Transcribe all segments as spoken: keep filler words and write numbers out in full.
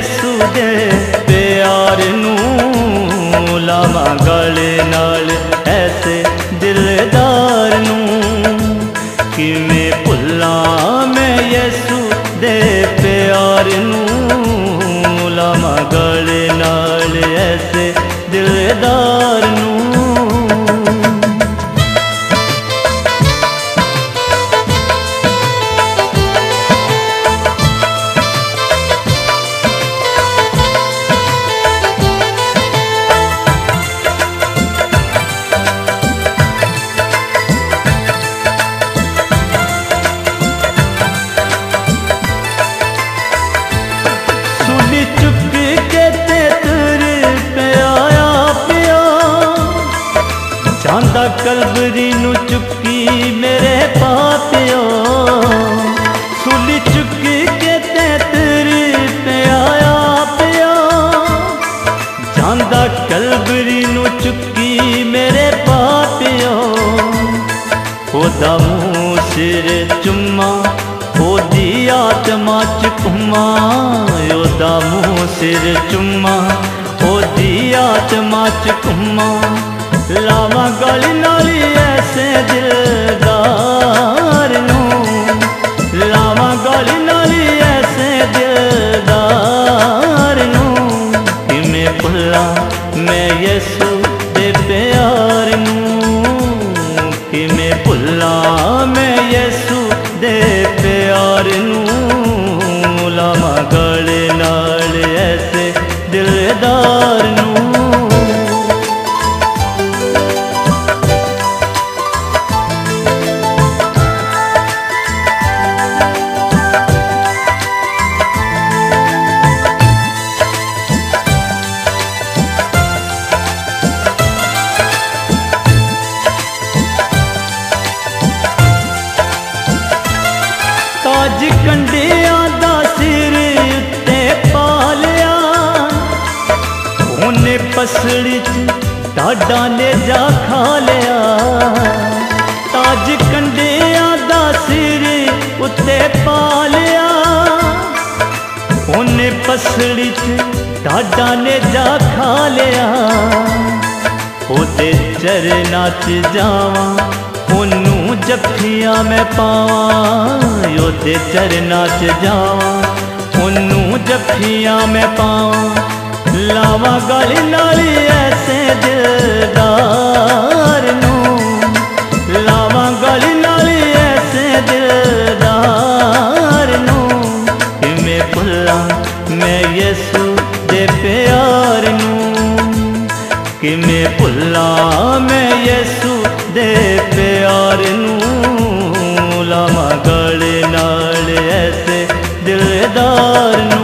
यसू दे प्यार नूं लावां गले नाल ऐसे दिलदार नूं। किवें भुल्लां मैं यसू दे प्यार नूं लावां गले नाल ऐसे दिलदार नूं। चांदा कलवरी नू चुकी मेरे पापियो, सूली चुकी के ते तेरे पे आया पिया। चांदा कलवरी नू चुकी मेरे पापियो, ओदा मुँह सिर चुम्मा ओदी आत्मा च घुमा। ओदा मुँह सिर चुम्मा ओदी आत्मा च घुमा। लावां गले नाल ऐसे दिलदार नूं, लावां गले नाल ऐसे दिलदार नूं। किवें भुल्लां मैं यसू दे प्यार नूं, किवें भुल्लां मैं यसू दे प्यार नूं लावां गले नाल ऐसे दिलदार नूं। ताज कंडिया दा सिर उत्ते पा लिया, उन्हें पसड़ी च डाडा ने जा खा लिया। ताज कंडिया दा सिर उत्ते पा लिया, उन्हें पसड़ी च डाडा ने जा खा लिया। ओदे चरना च जावां ओनू जफ्फियां मैं पावां। ओदे चरना च जावां ओनू जफ्फियां मैं पावां। लावां गले नाल ऐसे दिलदार नूं, लावां गले नाल ऐसे दिलदार नूं। किवें भुल्लां मैं यसू दे प्यार नूं, किवें भुल्लां मैं यसू दे प्यार नूं लावां गले नाल ऐसे दिलदार नूं।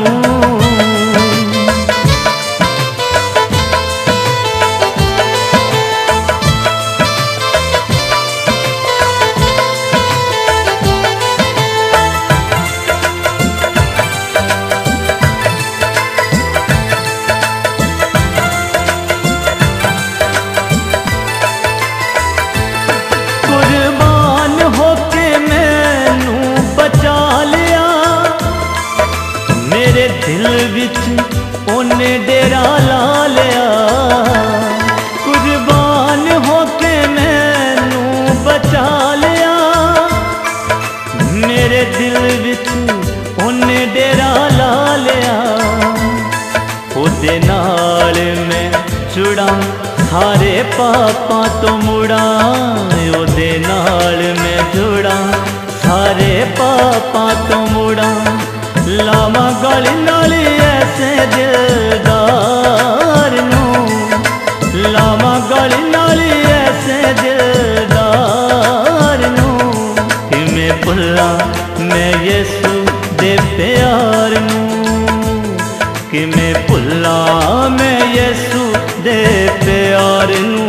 कुर्बान होके मैनू बचा लिया, मेरे दिल विच ओने डेरा ला लिया। कुर्बान होके मैनू बचा लिया, मेरे दिल विच ओने डेरा ला लिया। ओदे नाल मैं जुड़ा सारे पापां तो मुड़ा। ओदे नाल मैं जुड़ा सारे पापां तो मुड़ा। लावां गले नाल ऐसे दिलदार नूं, लावां गले नाल ऐसे दिलदार नूं। किवें भुल्लां मैं यसू दे प्यार नूं, किवें भुल्लां मैं यसू दे प्यार नूं।